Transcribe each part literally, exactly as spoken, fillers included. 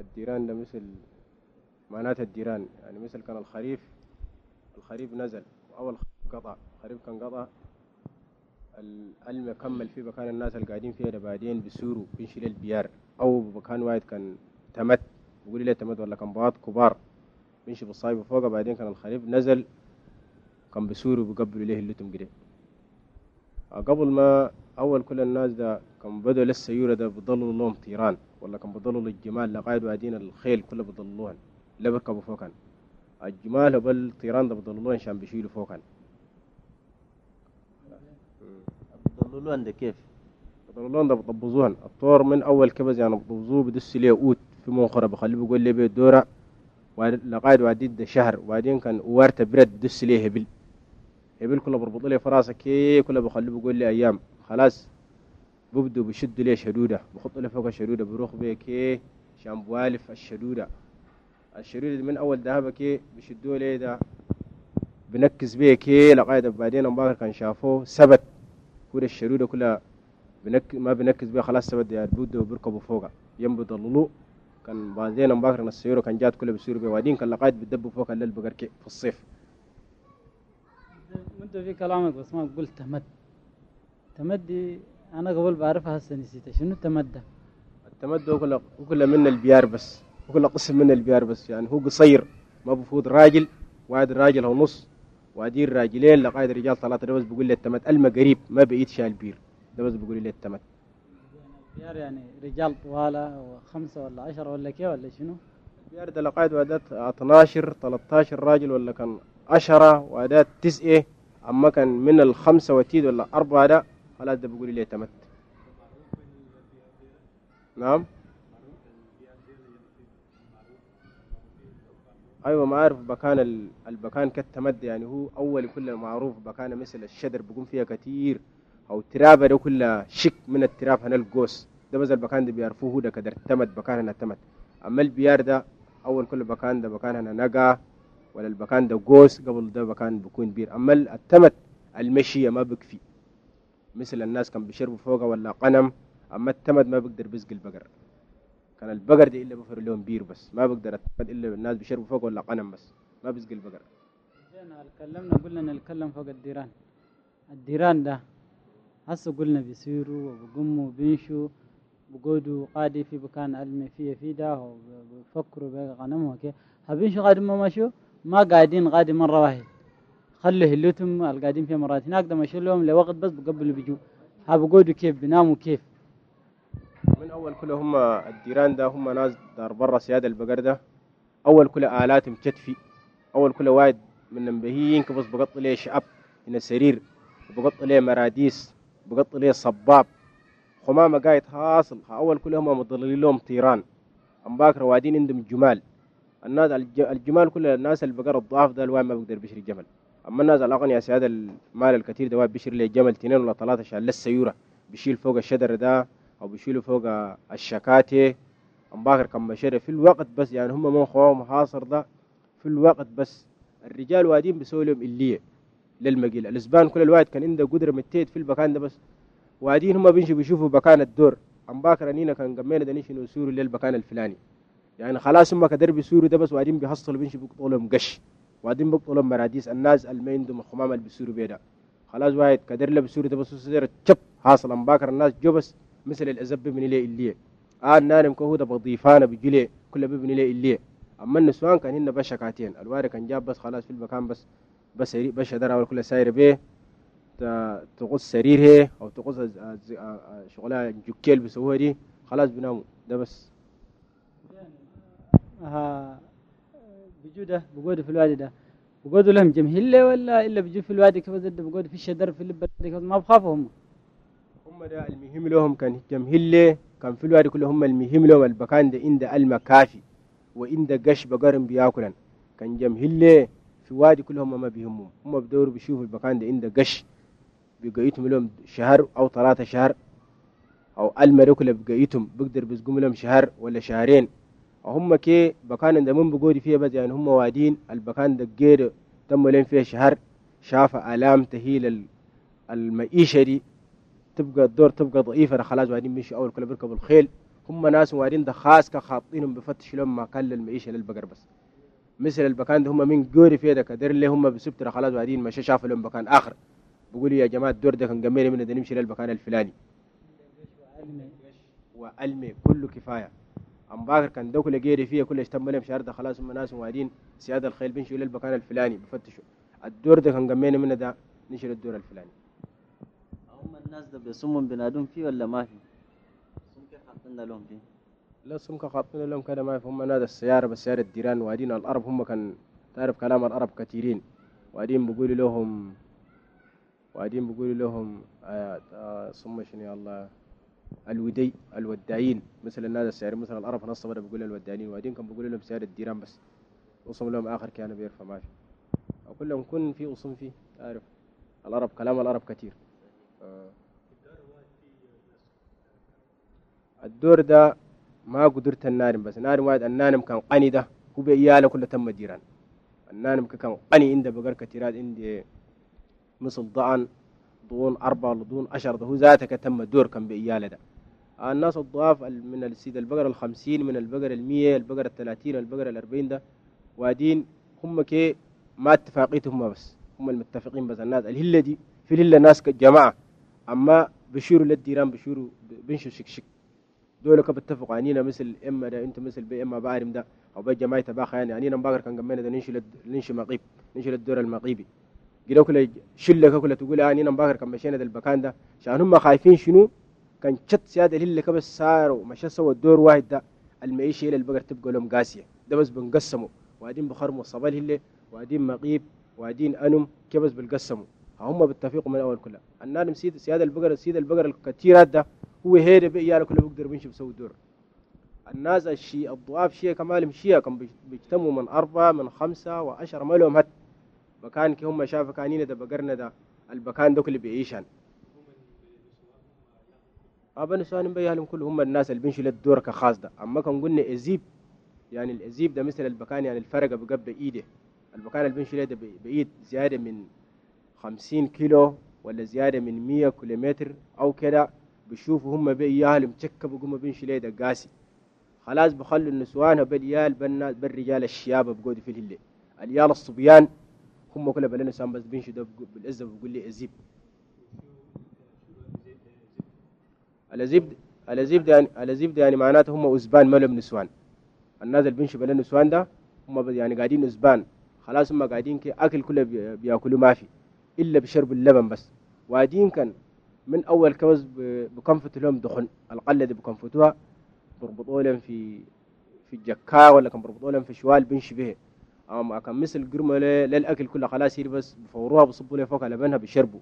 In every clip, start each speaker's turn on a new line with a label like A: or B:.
A: الديران ده مثل معنات الديران، يعني مثل كان الخريف الخريف نزل أول قطع الخريف كان قطع الماء كمل في مكان الناس اللي قاعدين فيها ده بعدين بيسوروا بينشيل البيار أو مكان واحد كان تمت بيقول لي تمت ولا كان باط كبار بيمشي بالصايب فوقه بعدين كان الخريف نزل كان بيسوروا بيقبلوا ليه اللتم كده. قبل ما أول كل الناس ده كان بدوا للسيورة ده بيضلوا لهم طيران ولا كان بيضلوا للجمال لقايد وادين الخيل كله بيضلوهن لا بيركبوا فوقن الجمال بالطيران ده بيضلوهن عشان بيشيلوا فوقن.
B: بيضلوهن ده كيف؟
A: بيضلوهن ده بيطبزوهن الطور من أول كبز يعني بيطبزوه بدس ليه قوت في منخرة بخليه بيقول لي بيه دورة لقايد وادين ده شهر وبعدين كان وارته برد بدس ليه هبل هبل كله بربط لي فراسه كي كله بخليه بيقول لي ايام خلاص ببدو بشد لي شدوده بخط له فوق الشدوده بروح بيه كي عشان بوالف الشدوده الشدوده من اول ذهبه كي بشدوا لي ده بنكز بيه كي لقايد بعدين ابو كان شافوه ثبت كل الشدوده كلها بنك ما بنكز بيه خلاص ثبت يعني بده بيركبوا فوقه يم بضللوا كان بعدين ابو بكر السيوره كان جات كلها بيصيروا بيه وبعدين كان لقايد بيدبوا فوق الليل بقر كي في الصيف.
C: انت في كلامك بس ما قلت تمد تمد دي انا قبل بعرفها هسه نسيتها شنو التمد ده؟
A: التمد هو كله كله من البيار بس وكله قسم من البيار بس يعني هو قصير ما بفوت راجل واحد راجل ونص وادين راجلين لقايد رجال ثلاثه ده بس بيقول لي التمد الما قريب ما بقيت شال بير ده بس بيقول لي التمد.
C: البيار يعني رجال طواله وخمسه ولا عشرة ولا كيف ولا شنو؟
A: البيار ده لقايد وادات اثناشر ثلاثة عشر راجل ولا كان عشرة وادات تسعه اما كان من الخمسه وتيد ولا اربعه ده خلاص ده بيقول لي تمت. نعم ايوه ما عارف بكان البكان كالتمد يعني هو اول كله معروف بكان مثل الشدر بيقوم فيها كتير او ترابه ده كلها شك من التراب هنا القوس ده بس البكان ده بيعرفوه هو ده كدر تمد بكان هنا تمد. اما البيار ده اول كل بكان ده بكان هنا نقا ولا البكان ده قوس قبل ده بكان بيكون بير. اما التمد المشيه ما بكفي مثل الناس كان بيشربوا فوقه ولا قنم اما التمد ما بيقدر بيسقي البقر كان البقر دي الا بفر لهم بير بس ما بيقدر التمد الا الناس بيشربوا فوقه ولا قنم بس ما بيسقي البقر.
C: زين تكلمنا قلنا نتكلم فوق الديران الديران ده هسه قلنا بيسيروا وبقوموا وبيمشوا بقودوا قادي في مكان علمي فيه في ده وبيفكروا بغنمهم كيف هبيمشوا قادم ما مشوا ما قاعدين قادي مره واحد خلوا هلوتهم القاعدين في مرات هناك ده مشوا لهم لوقت بس بقبلوا بيجوا هبقودوا كيف بيناموا كيف.
A: من اول كله هم الديران ده هم ناس دار برا سيادة البقر ده اول كله الات مكتفي اول كله واحد من البهيين كبس بقط ليه شعب هنا سرير وبقط ليه مراديس بقط ليه صباب خمامه قايد حاصل اول كله هم مضللين لهم طيران ام باكر وادين عندهم جمال الناس الجمال كل الناس البقر الضعاف ده الواحد ما بيقدر بيشري جمل اما الناس الاغنياء سيادة المال الكثير ده واحد بيشري ليه جمل اثنين ولا ثلاثه عشان للسيوره بيشيل فوق الشجر ده او بيشيلوا فوق الشكاتي ام باكر كم بشري في الوقت بس يعني هم من خوام حاصر ده في الوقت بس الرجال وادين بيسووا لهم الليه للمقيل الاسبان كل الواحد كان عنده قدره متيت في المكان ده بس وادين هم بيمشوا بيشوفوا مكان الدور ام باكر انينا كان قمينا ده نمشي نسوروا للمكان الفلاني يعني خلاص هم كدر بيسوروا ده بس وادين بيحصلوا بيمشوا بيقطعوا لهم قش وادين بيقطعوا لهم مراديس الناس اللي ما عندهم الخمام اللي بيسوروا بيه ده خلاص واحد كدر له بيسوروا ده بس صدر تشب حاصل ام باكر الناس جو بس مثل الازب ببني ليه الليه آه النارم كهوده بضيفانه بيجي كله ببني ليه الليه اما النسوان كان هن بشكاتين الواري كان جاب بس خلاص في المكان بس بس بس درا كل ساير به تقص سريره او تقص شغلها جوكيل بيسووها دي خلاص بيناموا ده بس.
C: ها بجوده بقودوا في الوادي ده بقودوا لهم جمهله ولا الا بيجوا في الوادي كيف زد بقودوا في الشجر في اللب ما بخافوا هم
A: هم ده المهم لهم كان جمهله كان في الوادي كله هم المهم لهم المكان ده عند الماء كافي وعند قش بقرن بياكلن كان جمهله في وادي كلهم ما بيهمهم هم بدوروا بيشوفوا المكان ده عند قش بقيتهم لهم شهر او ثلاثة شهر او المريك اللي بقيتهم بقدر بيسقوم لهم شهر ولا شهرين هم كي بكان ده من بقودي فيها بس يعني هم وادين البكان ده غير تم لين فيه شهر شاف الام تهيل المعيشه دي تبقى الدور تبقى ضعيفه خلاص وادين مشي اول كله بيركبوا الخيل هم ناس وادين ده خاص كخاطينهم بفتش لهم ما كان للمعيشة للبقر بس. مثل البكان ده هم من قوري في ده كدر اللي هم بسبتر خلاص وادين مش شافوا لهم بكان آخر بقولوا يا جماعة الدور ده كان جميل من ده نمشي للبكان الفلاني وألمي كله كفاية. أم باكر كان دوكله جيري فيه كل اشتم لهم شهر ده خلاص هم ناس وادين سيادة الخيل بنشوا للبكان الفلاني بفتشوا الدور ده كان جميل من ده نشيل الدور الفلاني.
B: هم الناس ده بيصمم بنادم فيه ولا ما في؟ سم كيف حاطين لهم فيه؟
A: لا سمكة خاطين لهم كده ما في هم نادى السيارة بس سيارة الديران وادين الأرب هم كان تعرف كلام الأرب كثيرين وادين بيقولوا لهم وادين بيقولوا لهم آه آه صم شنو يا الله الودي الوداعين مثل النادى السيارة مثل الأرب نص بدأ بيقول الوداعين وادين كان بيقولوا لهم سيارة الديران بس وصم لهم آخر كانوا بيرفع ما في أو كلهم كن في وصم فيه تعرف الأرب كلام الأرب كثير. آه. الدور ده ما قدرت النارم بس نارم واحد النارم كان قني ده هو بياله كله تم ديران النارم كان قني عنده بقر كتيرات عندي مثل ضعن ضون أربعة ولا ضون عشر ده هو ذاته تم دور كان بياله ده. الناس الضعاف من السيد البقر الخمسين من البقر المية البقر الثلاثين البقر الأربعين ده وادين هم كي ما اتفاقيتهم بس هم المتفقين بس الناس الهلة دي في الهلة ناس كجماعة أما بشيروا للديران بشيروا بنشوا شك دول بيتفقوا عنينا مثل اما ده انت مثل بي اما بعرم ده او بي جماعه تباخ يعني عنينا مباكر كان جمعنا ده ننشي لد... ننشي مقيب ننشي للدور المقيبي كده كل شله كل تقول عنينا مباكر كان مشينا ده المكان ده عشان هم خايفين شنو كان شت سياده اللي كبس صاروا مشى سوى الدور واحد ده المعيشه الى البقر تبقى لهم قاسيه ده بس بنقسموا وادين بخرموا الصبال هله وادين مقيب وادين انم كبس بنقسموا هم بيتفقوا من الاول كلها النادم سيد سياده البقر سيد البقر الكثيرات ده هو هيدا بياله كله بيقدر بيمشي بيسوي دور. الناس الشيء الضعاف شيء كمالهم شيء كم بيجتمعوا من أربعة من خمسة وعشرة ما لهم هت بكان كي هم شافوا كانين ده بقرنا ده البكان ده كله بيعيشان. أبا نسوان بيالهم كله هم الناس اللي بيمشوا للدور كخاص ده أما كان قلنا أزيب يعني الأزيب ده مثل البكان يعني الفرق بقبل إيده البكان اللي بيمشوا له بإيد زيادة من خمسين كيلو ولا زيادة من مية كيلومتر أو كده بيشوفوا هم بيالهم تشكبوا قوم بيمشوا ليه دقاسي خلاص بخلوا النسوان باليال بالناس بالرجال الشياب بقودوا في الهلة اليال الصبيان هم كله بالنسان بس بيمشوا ده بالعزة بيقول لي أزيب. الأزيب الأزيب ده يعني الأزيب ده يعني معناته هم أزبان ما لهم نسوان الناس اللي بيمشوا بالنسوان ده هم يعني قاعدين أزبان خلاص هم قاعدين كي أكل كله بيأكلوا ما في إلا بشرب اللبن بس وادين كان من أول كوز بكنفتوا لهم دخن القلة دي بكنفتوها بربطوا لهم في في الجكا ولا كان بربطوا لهم في شوال بنش به أما كان مثل قرمة للأكل كله خلاص يصير بس بفوروها بصبوا لها فوق لبنها بيشربوا.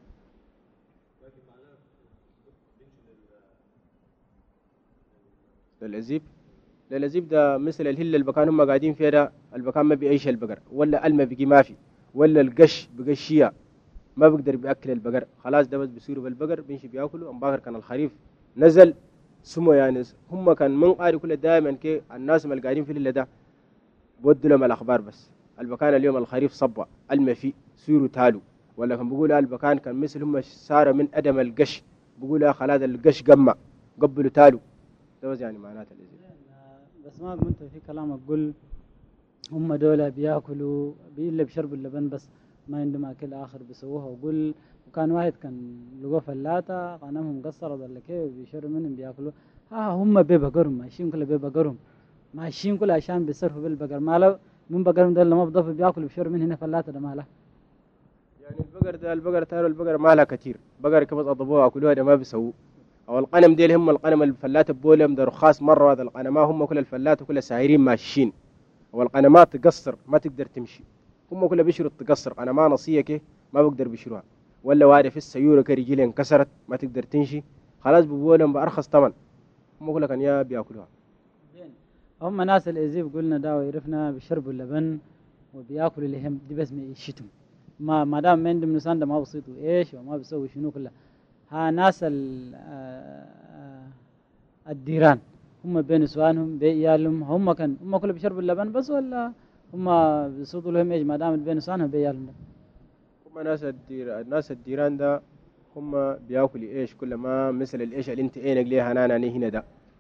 A: للأزيب للأزيب ده مثل الهلة البكان هم قاعدين فيها ده البكان ما بيعيش البقر ولا الماء بيجي ما في ولا القش بقشية ما بيقدر بيأكل البقر خلاص ده بس بيصيروا بالبقر بيمشي بياكلوا أم باكر كان الخريف نزل سمو يعني هم كان من قاري كل دائما كي الناس اللي قاعدين في الليل ده بودوا لهم الأخبار بس البكان اليوم الخريف صبا الماء في سيروا تالو ولا كان بيقولوا البكان كان مثل هم صار من أدم القش بيقولوا خلاص القش قمع قبلوا تالو ده بس يعني معناته الإزيب.
C: بس ما كنت في كلامك قل هم دول بياكلوا بيلا بشربوا اللبن بس ما عندهم اكل اخر بيسووها وقول وكان واحد كان لقوا فلاته غنمهم قصرت ولا كيف بيشربوا منهم بياكلوا ها هم ببقرهم ماشيين كله ببقرهم ماشيين كله عشان بيصرفوا بالبقر ما له من بقرهم ده لما بضافوا بياكلوا بيشربوا من هنا فلاته ده ما له
A: يعني البقر ده البقر تارو البقر ما لها كثير بقر كبس اضبوها اكلوها ده ما بيسووا او القنم ديل هم القنم الفلات بولهم ده رخاص مره هذا القنمات هم كل الفلات وكل سايرين ماشيين والقنمات تقصر ما تقدر تمشي هم كل بيشروا تقصر قنمات نصيه كي ما بقدر بيشروها ولا واحده في السيوره كرجلها انكسرت ما تقدر تمشي خلاص بقولهم بارخص ثمن هم كل كان يا بياكلوها.
C: هم ناس الازيب قلنا دا ويعرفنا بيشربوا اللبن وبياكلوا اللي هم دي بس ما يشتم ما ما دام ما عندهم نسان ده ما بسيطوا ايش وما بيسوي شنو كله ها ناس الديران هم بين نسوانهم بيالهم هم كان هم كله بيشربوا اللبن بس ولا هم بيصوتوا لهم ايش ما دام بين نسوانهم بيالهم ده
A: هم ناس الدير الناس الديران ده هم بياكلوا ايش كل ما مثل الايش اللي انت عينك ليه هنانا هنا ده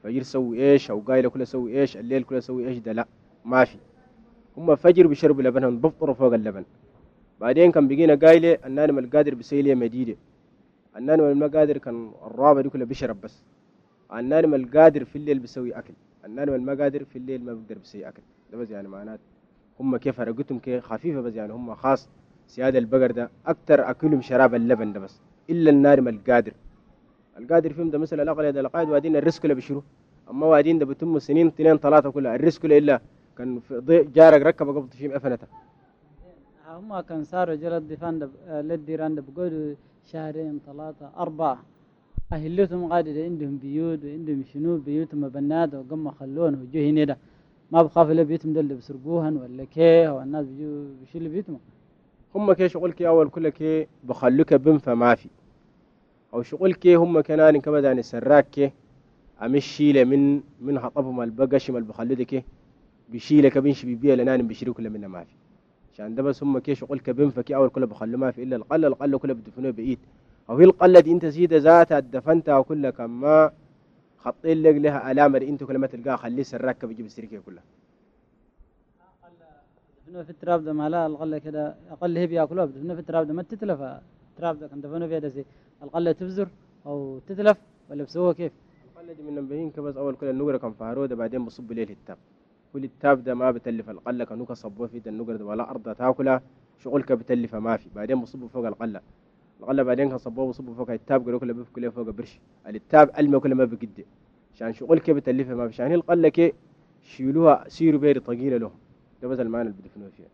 A: فجر سوي ايش او قايله كلها سوي ايش الليل كلها سوي ايش ده لا ما في. هم فجر بيشربوا لبنهم بفطروا فوق اللبن. بعدين كان بيجينا قايله النانم القادر بيسيليه مديده. النانم المقادر كان الرابع دي كلها بيشرب بس. النانم القادر في الليل بيسوي اكل. النانم المقادر في الليل ما بيقدر بيسوي اكل. ده بس يعني معنات هم كيف فرقتهم كيف خفيفه بس يعني هم خاص سيادة البقر ده اكتر اكلهم شراب اللبن ده بس الا النارم القادر. القادر فيهم ده مثل الاقل ده القائد وادين الرزق له بشرو. اما وادين ده بتم سنين اثنين ثلاثه كلها الرزق له الا كان في ضي- جارك ركب قبض فيهم افنته.
C: هم كان صاروا جلد دفان دب... للديران ده بقولوا شهرين ثلاثة أربعة أهلتهم قاعدة عندهم بيوت وعندهم شنو بيوتهم مبنات وقم خلون وجوه هنا ده ما بخاف إلا بيوتهم ده اللي بسرقوهن ولا كيه والناس بيجوا بيشيلوا بيوتهم.
A: هم كي شغل كي اول كل كي بخلوك بنفى ما في او شغل كي هم كنان كبد يعني سراك كي امش شيله من من حطبهم البقشم اللي بخلوه ده كي بيشيله كبنش بيبيع لنان بيشريوا كل منه ما في. عشان ده بس هم كي شغل كبنفى كي اول كله بخلوه ما في الا القله القله كلها بدفنوه بعيد او هي القله دي انت زيد ذاتها دفنتها وكلها كما خطين لك لها علامه دي انت كل ما تلقاها خليه سراك بيجيب السركه كلها.
C: دفنوه في التراب ده ما لا القلة كده أقل هي بياكلوها دفنوه في التراب ده ما تتلف التراب ده كان دفنوه فيها ده زي القلة تبزر أو تتلف ولا بسووها كيف؟
A: القله دي من نبهين كبس اول كل النقره كان فهرو ده بعدين بصب ليه التاب. كل التاب ده ما بتلف القله كانوا كصبوه في ده النقره ده ولا ارض تاكلها شغلك بتلفها ما في بعدين بصبوا فوق القله. القله بعدين كان صبوه بصبوا فوق التاب قالوا كله بيفك له فوق برش التاب المه كله ما بقد عشان شغلك بتلفها ما في عشان هي القله كي شيلوها سيروا بير طقيله لهم. ده بس المعنى اللي بدفنوه فيها.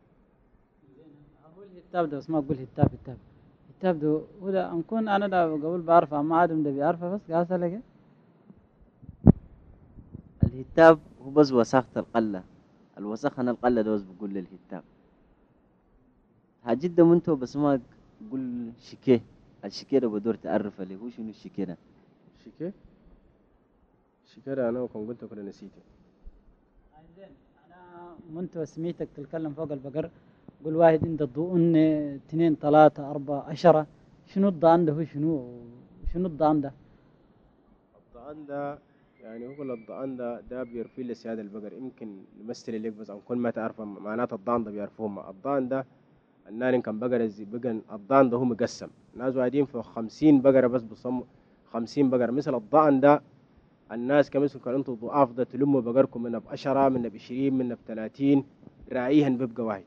C: أقول التاب ده اسمه أقول التاب التاب التاب ده هو ده أنكون أنا ده قبل بعرفه ما عادم ده بيعرفه بس قاسة لك
B: الهتاب هو بس وساخة القلة الوسخ أنا القلة ده بس بقول للهتاب هجد منتو بس ما قول شكيه الشكيه ده بدور تعرف عليه هو شنو الشكيه ده.
A: شيكي شيكي انا وكم قلت كله نسيته.
C: زين أنا منتو سميتك تتكلم فوق البقر قول واحد عنده ضوء اثنين ثلاثة أربعة عشرة شنو الضان ده هو شنو شنو الضان ده؟
A: الضعان ده يعني هو الضعان ده ده بيرفي لسيادة البقر يمكن يمثل لك بس أو كل ما تعرف معنات الضعان ده بيعرفوهم. الضعان ده النار كان بقرة زي بقن الضعان ده هو مقسم ناس واحدين في خمسين بقرة بس بصموا خمسين بقرة مثل الضعان ده الناس كمثل كان انتوا ضعاف ده تلموا بقركم من بعشرة من بعشرين من بثلاثين راعيهن بيبقى واحد.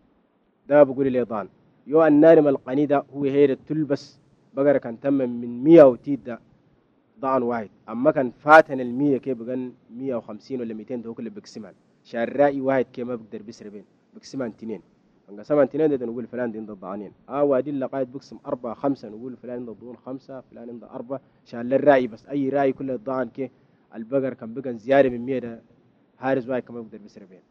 A: ده بقول لي ضعان. يو النارم القني ده هو هيدا تلبس بقرة كان تم من مية وتيد ده ضعن واحد اما كان فاتن المية كي بقن مية وخمسين ولا ميتين ده هو كله بقسمان شان رأي واحد كي ما بقدر بيسر بين بقسمان تنين انقسمان تنين ده نقول فلان دي عنده ضعانين اه وادي اللي قاعد بقسم أربعة خمسة نقول فلان عنده ضعون خمسة فلان عنده أربعة شان للرأي بس أي رأي كله الضعن كي البقر كان بقن زيادة من مية ده هارس واحد كما بقدر بيسر بين.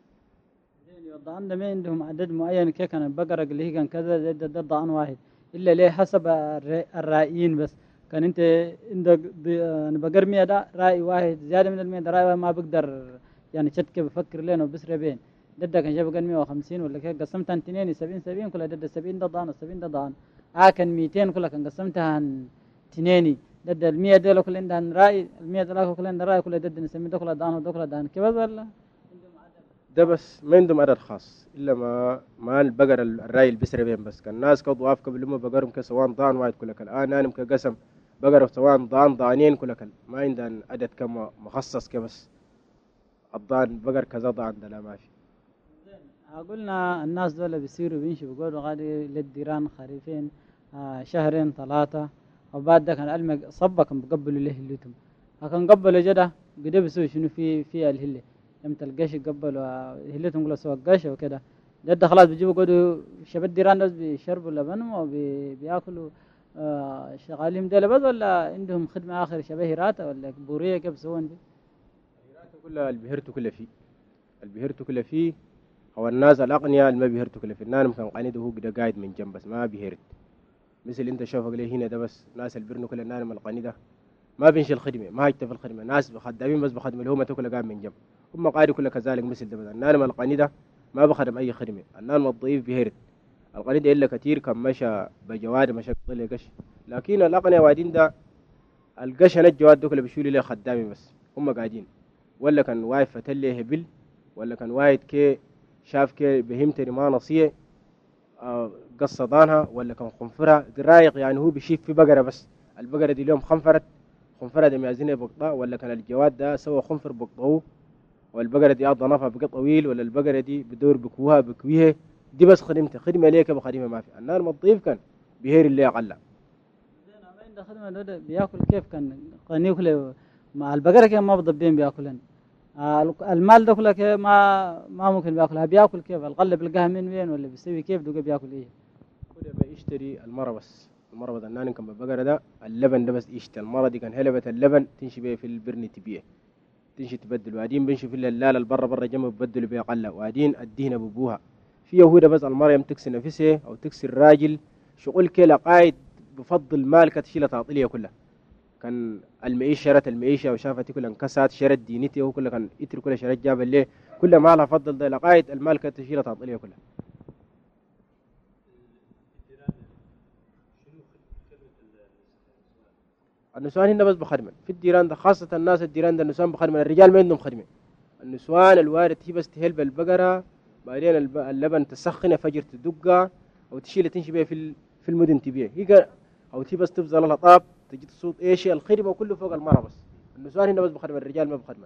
C: الضعان ده ما عندهم عدد معين كي كان البقرة اللي هي كان كذا ده, ده, ده ضعان واحد إلا ليه حسب الر- الرائيين بس كان أنت عندك ض- بقر مية ده رأي واحد زيادة من المية ده رأي واحد ما بقدر يعني شتك بفكر لنا وبسر بين ضد كان جاب قال مية وخمسين ولا كي قسمتها اثنين سبعين سبعين كلها ضد سبعين ده ضعان السبعين ده ضعان آه كان ميتين كلها كان قسمتها عن اثنين ضد المية دول كل عندها رأي المية دول كل عندها رأي كلها ضد نسمي ده كلها ضعان وده كلها ضعان كيف ولا
A: ده بس ما عندهم عدد خاص الا ما ما البقر الراي البسر بين بس كان الناس كضواف قبل ما بقرهم كسوان ضان واحد كل كل الان انا كقسم بقر سواء ضان ضانين كل كل ما عندنا عدد كم مخصص كبس الضان بقر كذا ضان ده لا ما في.
C: قلنا الناس دول بيصيروا بيمشوا بيقولوا غادي للديران خريفين آه شهرين ثلاثة وبعد ده كان علم صبا كان بقبلوا له هلتهم لكن قبلوا جدا قد بيسوي شنو في في الهلة يمت القش قبلوا هلتهم كلها سوا قش وكده ده خلاص بيجيبوا قولوا شباب الديران دول بيشربوا لبن وبياكلوا آه شغالين ده بس ولا عندهم خدمة آخر شبه هراته ولا بورية كيف بيسوون دي؟
A: هراته كلها البهرته كلها فيه البهرته كلها فيه هو الناس الأغنياء اللي ما بيهرتوا كلها في النار كان قاعد هو كده قاعد من جنب بس ما بيهرت مثل انت شوفك ليه هنا ده بس ناس البرنو كل النار من القني ده ما بينشي الخدمة ما هيكتب في الخدمة ناس خدامين بس بخدم اللي هم كله قاعد من جنب هم قاعدوا كله كذلك مثل ده بس النار من القني ده ما بخدم أي خدمة النار من الضعيف بيهرت القني ده إلا كتير كان مشى بجواد مشى بطلع قش لكن الأغنياء وادين ده القش أنا الجواد ده كله بيشيلوا له خدامي بس هم قاعدين، ولا كان وايد فتلي هبل، ولا كان وايد كي شاف كي بهيمتني ما نصيه آه قصدانها، ولا كان خنفرها رايق يعني هو بيشيف في بقرة بس البقرة دي اليوم خنفرت خنفرها دي ميازينها بقطة، ولا كان الجواد ده سوى خنفر بقطه، والبقرة دي ضنفها بقى طويل، ولا البقرة دي بدور بكوها بكويها. دي بس خدمته خدمة ليك بخدمة ما في النار مضيف كان بيهير اللي أقل.
C: زين ما عنده خدمة ده بياكل كيف كان قاني كله مع البقرة كيف ما بضبين بياكلن آه المال ده كله كيف ما ما ممكن بياكلها بياكل كيف القلب بلقاها من وين ولا بيسوي كيف دوقة بياكل إيه
A: كده بيشتري المرة بس المرة بدل نان كان بالبقرة ده اللبن ده بس يشتري المرة دي كان هلبة اللبن تمشي بيه في البرني تبيه تمشي تبدل وبعدين بنشي في اللالة البرة برا جنب ببدلوا بيه قلة وبعدين الدهنة ببوها في يهودة بس المرة يوم تكسر نفسها أو تكسر الراجل شغل كلا قايد بفضل مالك تشيلها تعطيلية كلها كان المعيشة شرت المعيشة وشافت كلها انكسرت شرت دينتي وكلها كان يتر كلها شرت جاب اللي كلها مالها فضل ده لقايد المالك تشيلها تعطيلية كلها. النسوان هنا بس بخدمة في الديران ده خاصة الناس الديران ده النسوان بخدمة الرجال ما عندهم خدمة. النسوان الوارد هي بس تهل بالبقرة بعدين اللبن تسخنه فجر تدقها أو تشيل تمشي بيها في في المدن تبيه هي أو تي بس تفضل لها طاب تجي تصوت إيش الخدمة كله فوق المرة بس. النسوان هنا بس بخدمة الرجال ما بخدمة.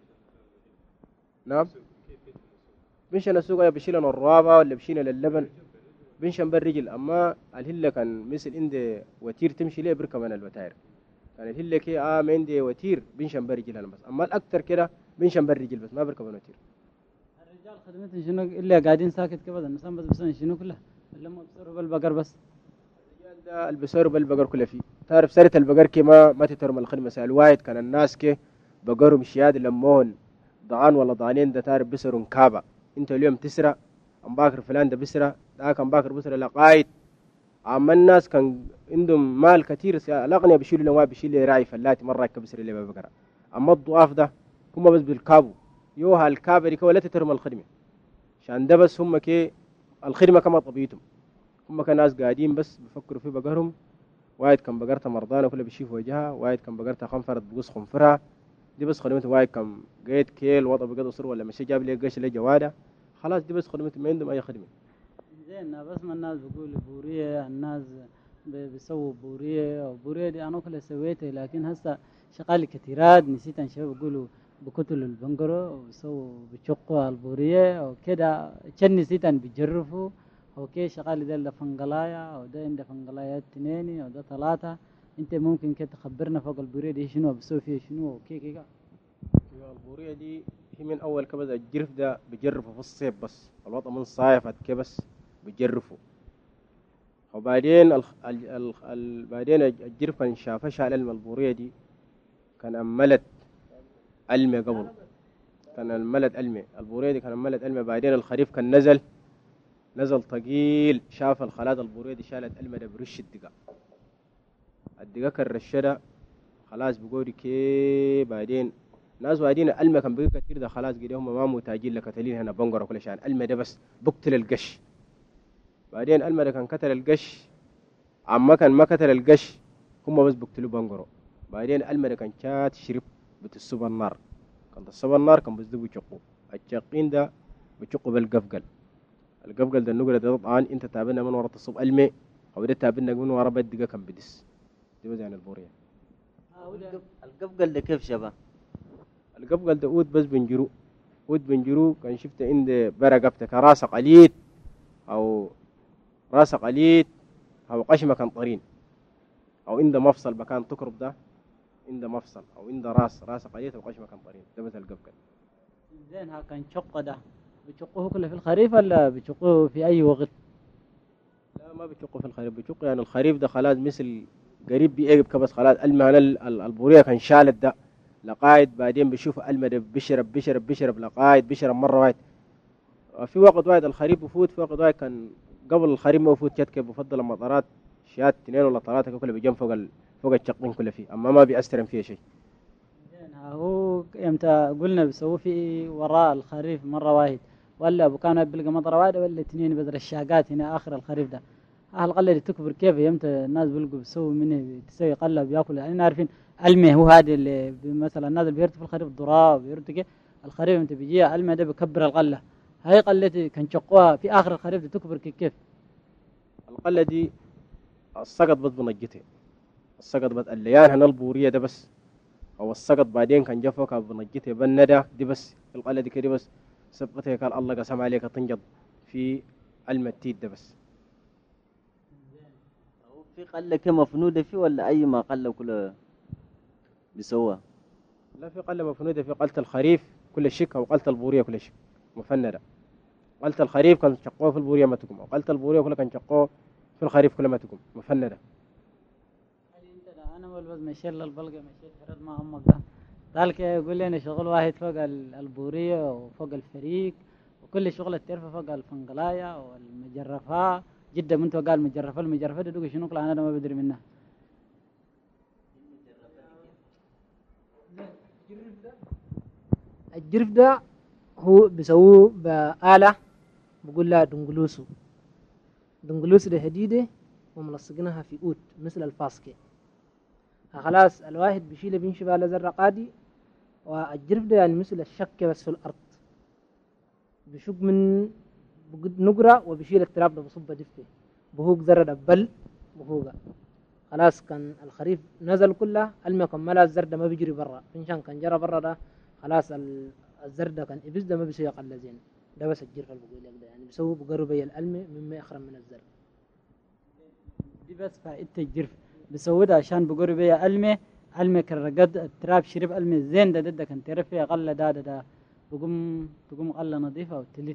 A: نعم بنشن السوق يا بشيلنا الروابة ولا بشيلنا للبن بنشن بالرجل أما الهلة كان مثل عند وتير تمشي ليه بركب من الوتاير كان الهلة كي آه ما عندي وتير بنشن بالرجل أنا بس أما الأكثر كده بنشن بالرجل بس ما بركب من وتير.
C: الرجال خدمتهم شنو إلا قاعدين ساكت كذا النساء بس بسوي شنو كله إلا ما بصيروا بالبقر بس.
A: الرجال ده البسور بالبقر كله فيه تعرف سرت البقر كي ما ما تترم الخدمة سأل وايد كان الناس كي بقرهم شياد لمون ضعان ولا ضعانين ده تعرف بسرون كابا أنت اليوم تسرى أم باكر فلان ده بسرى ذاك أم باكر بسرى لقايد عم الناس كان عندهم مال كثير الأغنياء بيشيلوا لهم بيشيلوا راعي فلاتي مرة يكبسر اللي ببقرة أما الضعاف ده هم بس بالكابو يوها الكابة دي ولا تترم الخدمة عشان ده بس هم كي الخدمة كما طبيعتهم هم كان ناس قاعدين بس بفكروا في بقرهم وايد كان بقرتها مرضانة كلها بيشوف وجهها وايد كان بقرتها خنفرت بقص خنفرها دي بس خدمته وايد كان قيد كيل وضع بقدر صر ولا مشي جاب لي قش لي جوادة خلاص دي بس خدمته ما عندهم أي خدمة.
C: زين بس ما الناس بيقولوا بورية الناس بيسووا بورية أو بورية دي أنا كلها سويتها لكن هسه شغال كثيرات نسيت أن شباب بيقولوا بقتلوا البنجرة وبيسووا بيشقوا البورية أو كده كان نسيت أن بيجرفوا أو كي شغال ده اللي فنقلايا أو ده عنده فنقلايا اثنين أو ده ثلاثة أنت ممكن كده تخبرنا فوق البورية دي شنو بيسوي فيها شنو وكي كي كي
A: البورية دي هي من أول كبد الجرف ده بجرفه في الصيف بس الوطن من صايفت كبس بجرفه وبعدين ال ال ال ال بعدين الجرف كان شافش على البورية دي كان أملت ألمي قبل كان أملت ألمي البورية دي كان أملت ألمي بعدين الخريف كان نزل نزل ثقيل شاف الخلاط البورية دي شالت ألمي ده برش الدقاء الدقاء كان رشدة خلاص بقولي كي بعدين ناس وادين ألمة كان بقى كتير ده خلاص قد هم ما متاجين لكتلين هنا بنقرة كل شان ألمة ده بس بقتل القش بعدين ألمة ده كان قتل القش عما كان ما قتل القش هم بس بقتلوا بنقرة بعدين ألمة ده كان شات شرب بتسوب النار كان تصب النار كان بس ده بيشقوا الشقين ده بيشقوا بالقفقل القفقل ده النقرة ده طبعا انت تابنا من ورا تصب ألمة أو ده تابنا من ورا بدقة كان بدس دي بس يعني البورية.
B: القفقل ده كيف شبه؟
A: القفقل ده أود بس بنجرو أود بنجرو كان شفت عند برقبته كراسة قليد أو راسة قليد أو قشمة كان طرين أو عند مفصل مكان تقرب ده عند مفصل أو عند راس راسة قليد أو قشمة كان طرين ده بس القفقل.
C: زين ها كان شقة ده بتشقوه كله في الخريف ولا بتشقوه في أي وقت؟
A: لا ما بتشقوا في الخريف بتشقوا يعني الخريف ده خلاص مثل قريب بيقرب كبس خلاص المهن البورية كان شالت ده لقايد بعدين بيشوف المد بيشرب بيشرب بيشرب لقايد بيشرب مرة واحد في وقت واحد الخريف بفوت في وقت واحد كان قبل الخريف ما بفوت كتك بفضل المطارات شات اثنين ولا ثلاثة كله بيجم فوق ال... فوق الشقين كله فيه أما ما بيأثر فيه شيء.
C: زين هو يمتى قلنا بيسووا في وراء الخريف مرة واحد ولا بكانوا بيلقى مطر واحد ولا اثنين بدر الشاقات هنا آخر الخريف ده القلة دي تكبر كيف يمتى الناس بيلقوا بيسووا منها تسوي قلة بياكل يعني عارفين المه هو هذا اللي مثلا الناس اللي بيرتوا في الخريف الذرة بيرتوا كده الخريف انت بيجي المه ده بكبر القلة هاي قلتي كان شقوها في آخر الخريف دي تكبر كيف
A: القلة دي السقط بس بنجتها السقط بس الليان هنا البورية ده بس أو السقط بعدين كان جفوك بنجتها بندى دي بس القلة دي كده بس سبقتها قال الله قسم عليك تنجض في المتيت ده بس.
B: في قلة كده مفنودة فيه ولا أي ما قلة كلها بيسوها؟
A: لا في قلة مفنودة في قلة الخريف كل شيء أو قلة البورية كل شيء مفندة. قلة الخريف كان شقوه في البورية ما تقوم، وقلة البورية كلها كان شقوه في الخريف كلها ما تقوم مفندة.
C: أنا أول بس مشيت للبلقة مشيت فرد ما أمك ده ذلك يقول لي أنا شغل واحد فوق البورية وفوق الفريق وكل شغل الترفة فوق الفنقلاية والمجرفة جدا من توقع المجرفة المجرفة دي دوك شنو كلا أنا ما بدري منها.
D: الجرف ده هو بيسووه بآلة بقول لها دنجلوسو دنجلوسو ده حديدة وملصقينها في أوت مثل الفاسكي خلاص الواحد بيشيله بيمشي بها لزر قادي والجرف ده يعني مثل الشك بس في الأرض بيشق من نقرة وبيشيل التراب ده بصبه دفه بهوق زر دبل بهوقه خلاص كان الخريف نزل كله المي كملها الزر ده ما بيجري برا فنشان كان جرى برا ده خلاص الزر ده كان إبز ده ما بيسوي أقل زين ده بس الجرف اللي بقول لك ده يعني بيسوي بقرب بي الألمي مما يخرم من الزر
C: دي بس فائدة الجرف بيسوي ده عشان بقرب بي ألمي ألمي كرقد التراب شرب ألمي زين ده ده كان تعرف فيها غلة ده ده ده بقوم بقوم غلة نظيفة وتلت.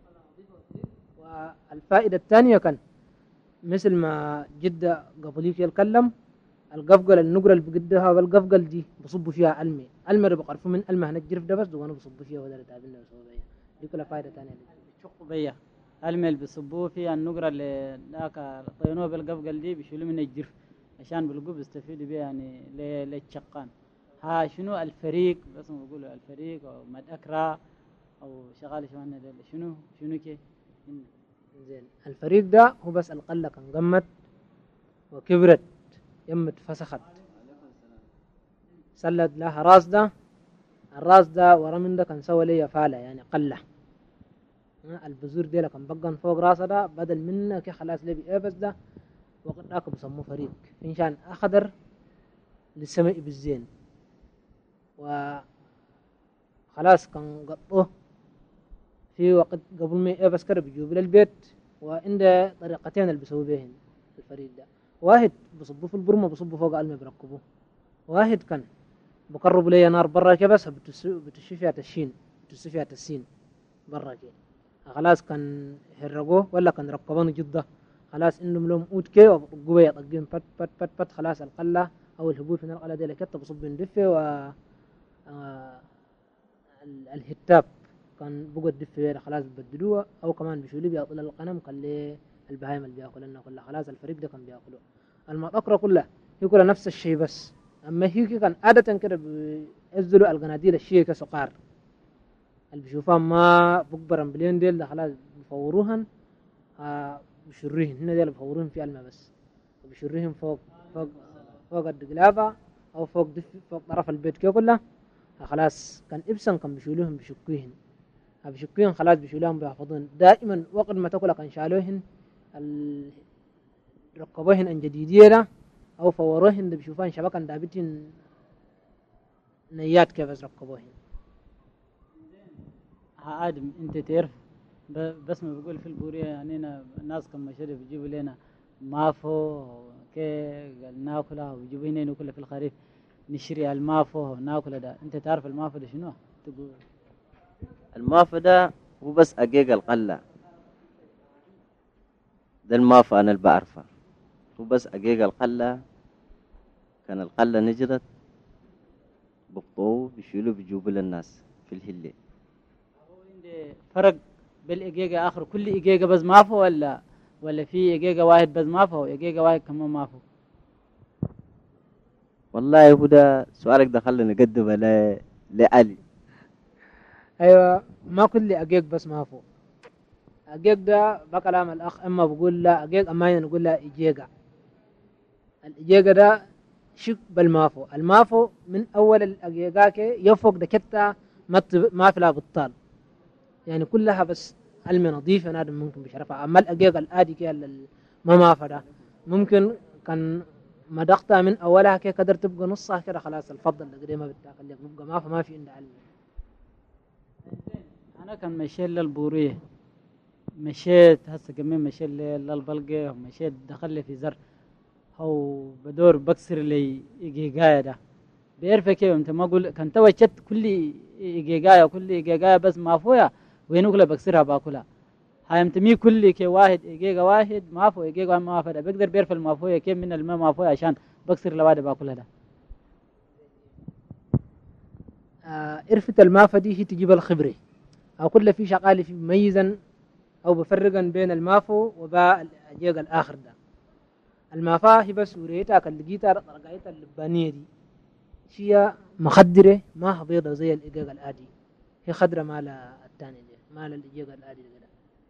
D: والفائدة الثانية كان مثل ما جدة قبليك يتكلم القفقل النقرة اللي بقدها والقفقل دي بصبوا فيها ألمي ألمي اللي بقرفوا من ألمي هنا الجرف ده بس وانا بصبوا فيها وده تابلنا وسووا بيها دي كلها فائدة ثانية
C: بيشقوا بيها ألمي اللي بيصبوا فيها النقرة اللي ذاك طينوها بالقفقل دي بيشيلوا من الجرف عشان بالقوب بيستفيدوا بيها يعني للشقان. ها شنو الفريق بس ما بيقولوا الفريق أو مد أكرا أو شغال شو هنا شنو شنو كي
D: زين الفريق ده هو بس القلة كان قمت وكبرت يمت فسخت سلد لها راس ده الراس ده ورا من ده كان سوى لي فالة يعني قلة البذور دي كان بقى فوق راسه ده بدل منه كي خلاص لي بيقبس ده وقت ذاك بسموه فريق إنشان أخضر للسماء بالزين وخلاص كان قطوه في وقت قبل ما يقبس كده بيجوب للبيت وعنده طريقتين اللي بيسووا بيهن الفريق ده واحد بصبوه في البرمة بصبوه فوق الماء بركبوه واحد كان بقربوا لي نار برا كده بس بتشي فيها تشين بتشي فيها تسين برا كده خلاص كان هرقوه ولا كان ركبانه جدا خلاص انهم لهم اوت كده وبقوا يطقين بت بت بت بت خلاص القلة او الهبوب من القلة دي لكتة بصب ندفه و آه الهتاب كان بقوا الدفه خلاص ببدلوها او كمان بيشولي بيطلع القنم قال لي البهايم اللي بياكلنا كلها خلاص الفريق ده كان بياكله المطقرة كلها هي كلها نفس الشيء بس اما هي كان عادة كده بينزلوا القناديل الشيء كسقار اللي بيشوفها ما بكبر امبليون ديل ده خلاص بيفوروهن آه بيشريهن هنا ديل بيفوروهن في الماء بس بيشريهن فوق فوق فوق الدقلابة او فوق دف فوق طرف البيت كده كله خلاص كان ابسن كان بيشيلوهن بيشكوهن بيشكوهن خلاص بيشيلوهن بيحفظون دائما وقت ما تاكل كان شالوهن ال... ركبوهن ان جديدية ده او فوروهن ده بيشوفان شبكا دابتين نيات كيف بس ركبوهن
C: عادم انت تعرف بس ما بقول في البورية يعني الناس كم مشهد بيجيبوا لنا مافو كي ناكلها ويجيبوا هنا ناكلها في الخريف نشري المافو وناكلها ده انت تعرف المافو ده شنو تقول
B: المافو ده هو بس أجيج القلة ده المافو أنا اللي بعرفه هو بس أجيج القلة كان القلة نجرت بقطوه بيشيلوا بيجيبوا للناس في الهلة
C: فرق بالإجيجة آخر كل إجيجة بس مافو ولا ولا في إجيجة واحد بس مافو وإجيجة واحد كمان مافو
B: والله هو ده سؤالك ده خلنا نقدمه ل لعلي
D: ايوه ما كل اجيج بس مافو أجيك ده بكلام الأخ إما بقول لا أجيك أما نقول لا إجيجا الإجيجا ده شك بالمافو المافو من أول الأجيجاك يفوق ده كتا ما تب- ما في لا بطال يعني كلها بس علم نظيف نادم ممكن بشرفها أما الأجيجا الآدي كي ال- ما مافا ده ممكن كان مدقتها من أولها كي قدر تبقى نصها كده خلاص الفضل اللي قديمة بتاكل لك بيبقى مافا ما في عنده علم.
C: أنا كان مشيت للبورية مشيت هسه كمان مشيت للبلقة ومشيت دخل لي في زر أو بدور بكسر لي إيجايا ده بيعرف كيف أنت ما أقول كان توا شت كل إيجايا كل إيجايا بس ما فويا وين كلها بكسرها باكلها هاي متمي كل كي واحد إيجا واحد ما فو إيجا ما فو ده بقدر بيعرف المافوية كيف من الماء ما فويا عشان بكسر لواحد باكلها ده.
D: آه إرفة المافا دي هي تجيب الخبرة أو كل في شغال في مميزا أو بفرقا بين المافو وباء الجيج الآخر ده المافا هي بس وريتها كاللقيتها رقايتها اللبانية دي شيء مخدرة ما بيضة زي الإجاج العادي هي خضرة مال الثاني دي مال الإجاج العادي ده.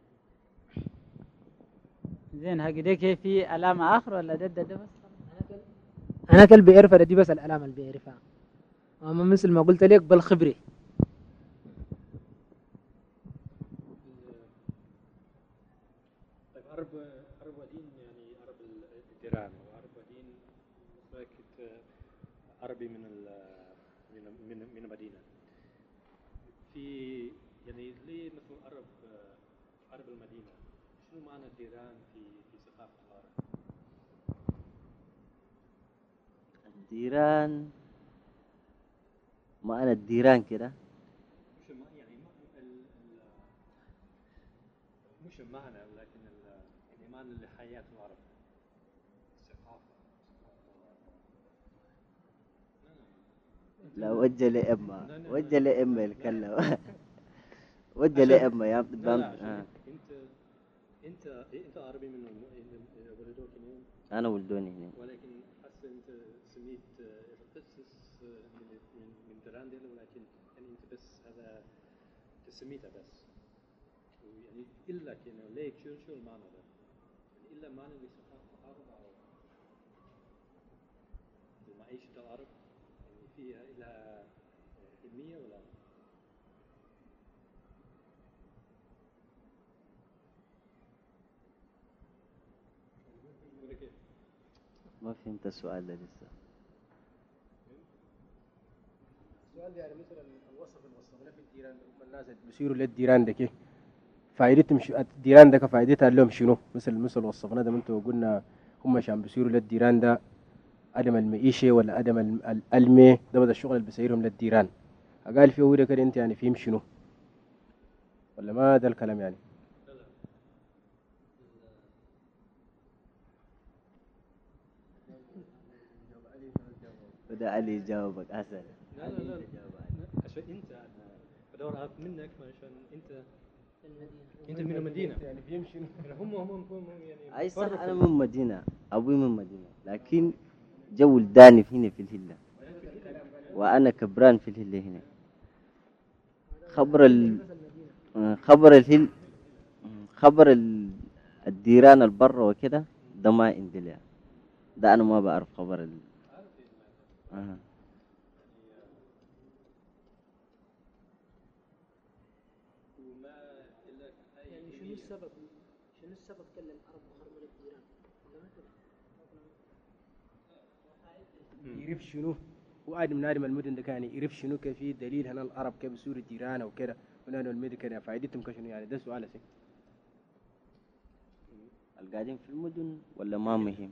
C: زين هكذا كيف في علامة آخر ولا ده ده, ده بس؟
D: أنا كل بيعرفها دي بس العلامة اللي بيعرفها أما مثل ما قلت لك بالخبرة.
E: طيب عرب عرب ودين يعني عرب الجيران وعرب ودين مملكة عربي من ال من من من المدينة في يعني ليه مثل عرب عرب المدينة شنو معنى الجيران في في ثقافة العرب؟
B: الديران معنى الديران كده
E: مش ما يعني ما ال ال مش المعنى لكن ال يعني معنى لحياة العرب الثقافة
B: لا وجه لإما وجه لإما يتكلم وجه لإما يا
E: لا لا
B: بام
E: عشان
B: آه.
E: انت انت انت عربي من ولدوك هنا
B: أنا ولدوني هنا
E: ولكن حتى انت سميت القصص من من من دراندل ولكن يعني انت بس هذا تسميتها بس يعني الا كنا ليك شو شو المعنى ده يعني الا معنى لثقافة العرب او معيشة العرب يعني فيها لها علمية ولا ولا كيف؟
B: ما فهمت السؤال ده لسه.
A: السؤال ده يعني مثلا الوصف اللي وصفناه في الديران هم الناس اللي بيصيروا للديران ده كيف فائدتهم شو الديران ده كفائدتها لهم شنو مثل مثل وصفناه ده انتوا قلنا هم عشان بيصيروا للديران ده عدم المعيشة ولا عدم الم- الألمة ده بدأ الشغل اللي بيصيرهم للديران قال فيه هو ده كده انت يعني فيهم شنو ولا ما ده الكلام يعني
B: بدأ علي يجاوبك أحسن.
E: لا لا لا لا عشان انت بدور اعرف منك عشان انت انت من المدينة
A: يعني فيهم شنو
E: يعني هم هم هم يعني
B: أي صح
E: برا
B: أنا
E: في-
B: من مدينة أبوي من مدينة لكن جو الداني هنا في الهلة وأنا كبران في الهلة هنا خبر ال آه، خبر الهل خبر ال... الديران البر وكده ده ما عندي ليه ده أنا ما بعرف خبر ال... آه.
E: وما الا اي
D: يعني شنو السبب شنو السبب كل العرب بخرموا للديران
A: يعرف شنو وادي من ادم المدن ده كان يعرف شنو كيف في دليل هنا العرب كيف بيصيروا الديران او كده ونحن المدن كده فائدتهم كشنو يعني ده سؤال سي
B: القاعدين في المدن ولا ما مهم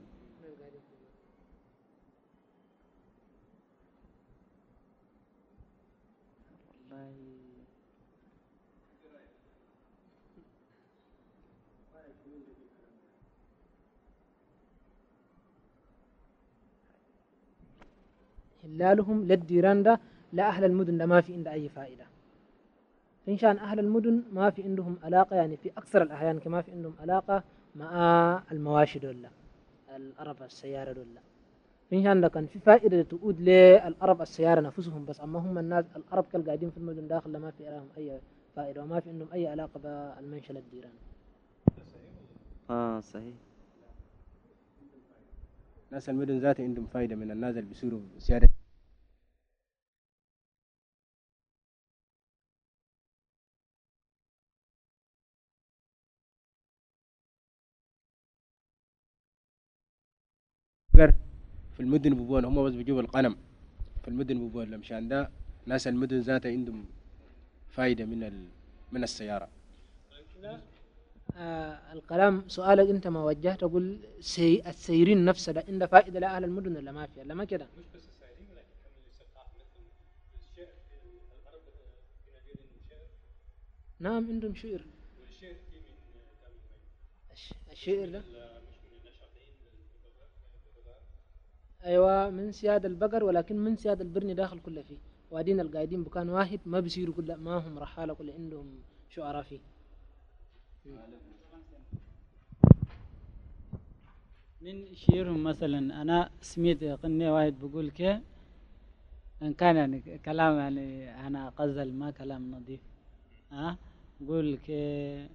B: والله
D: هلالهم للديران ده لا أهل المدن ده ما في عنده أي فائدة إن شان أهل المدن ما في عندهم علاقة يعني في أكثر الأحيان كما في عندهم علاقة مع المواشي دولة العرب السيارة دولة إن شان ده كان في فائدة تؤود للعرب السيارة نفسهم بس أما هم الناس العرب كالقاعدين في المدن داخل ما في لهم أي فائدة وما في عندهم أي علاقة بالمنشأ للديران
B: آه صحيح.
A: ناس المدن ذاتها عندهم فايدة من الناس اللي بيصيروا سيادة. في المدن بيبون هم بس بيجيبوا القلم في المدن بيبون مشان ده ناس المدن ذاتها عندهم فايدة من ال... من السيارة.
D: آه الكلام سؤالك انت ما وجهت تقول سي السيرين نفسه ده عنده فائده لاهل المدن ولا ما فيها؟ لا ما كده.
E: مش بس السائلين ولكن كمان الثقافة مثل الشعر. العرب في نيجيريا عندهم شعر.
D: نعم عندهم شعر.
E: والشعر في من كامل وين؟
D: الش- الشعر ده
E: مش من النشاطين البقر.
D: ايوه من سياد البقر، ولكن من سياد البرني داخل كله فيه. وادين القايدين بكان واحد ما بيصيروا كله ما هم رحاله كل عندهم شعراء فيه.
C: من شيرهم مثلا أنا سميت قنية واحد بقول كي إن كان يعني كلام يعني أنا غزل ما كلام نظيف. ها أه؟ بقول كي